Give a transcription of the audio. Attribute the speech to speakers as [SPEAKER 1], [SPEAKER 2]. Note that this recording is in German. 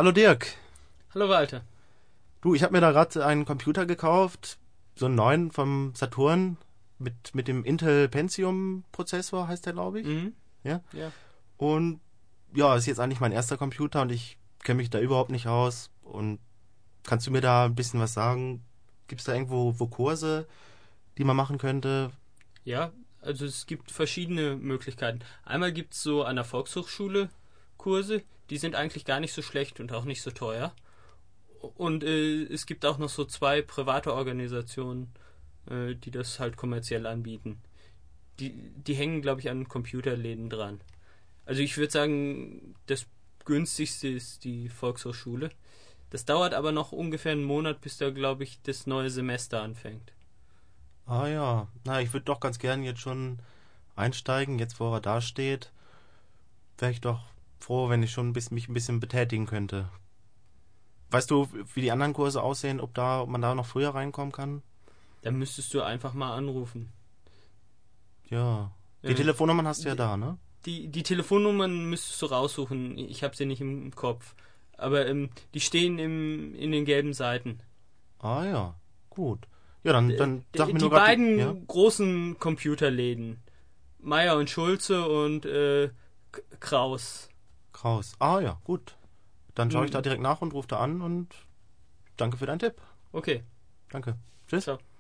[SPEAKER 1] Hallo Dirk.
[SPEAKER 2] Hallo Walter.
[SPEAKER 1] Du, ich habe mir da gerade einen Computer gekauft, so einen neuen vom Saturn mit dem Intel Pentium Prozessor, heißt der, glaube ich.
[SPEAKER 2] Mhm.
[SPEAKER 1] Ja.
[SPEAKER 2] Ja.
[SPEAKER 1] Und ja, ist jetzt eigentlich mein erster Computer und ich kenne mich da überhaupt nicht aus. Und kannst du mir da ein bisschen was sagen? Gibt es da irgendwo Kurse, die man machen könnte?
[SPEAKER 2] Ja, also es gibt verschiedene Möglichkeiten. Einmal gibt es so an der Volkshochschule Kurse, die sind eigentlich gar nicht so schlecht und auch nicht so teuer. Und es gibt auch noch so zwei private Organisationen, die das halt kommerziell anbieten. Die hängen, glaube ich, an Computerläden dran. Also ich würde sagen, das günstigste ist die Volkshochschule. Das dauert aber noch ungefähr einen Monat, bis da, glaube ich, das neue Semester anfängt.
[SPEAKER 1] Ah ja, na, ich würde doch ganz gern jetzt schon einsteigen, jetzt wo er da steht. Wäre ich doch froh, wenn ich schon mich ein bisschen betätigen könnte. Weißt du, wie die anderen Kurse aussehen, ob man da noch früher reinkommen kann?
[SPEAKER 2] Da müsstest du einfach mal anrufen.
[SPEAKER 1] Ja. Die
[SPEAKER 2] Äh,
[SPEAKER 1] Telefonnummern hast du ja
[SPEAKER 2] die,
[SPEAKER 1] da, ne?
[SPEAKER 2] die Telefonnummern müsstest du raussuchen. Ich habe sie nicht im Kopf. Aber die stehen in den gelben Seiten.
[SPEAKER 1] Ah ja, gut. Ja, dann sag mir
[SPEAKER 2] Die
[SPEAKER 1] nur gerade die. Ja?
[SPEAKER 2] beiden großen Computerläden. Meyer und Schulze und Kraus.
[SPEAKER 1] Kraus. Ah ja, gut. Dann schaue ich da
[SPEAKER 2] Hm,
[SPEAKER 1] direkt nach und rufe da an und danke für deinen Tipp.
[SPEAKER 2] okay,
[SPEAKER 1] Danke. Tschüss.
[SPEAKER 2] ciao.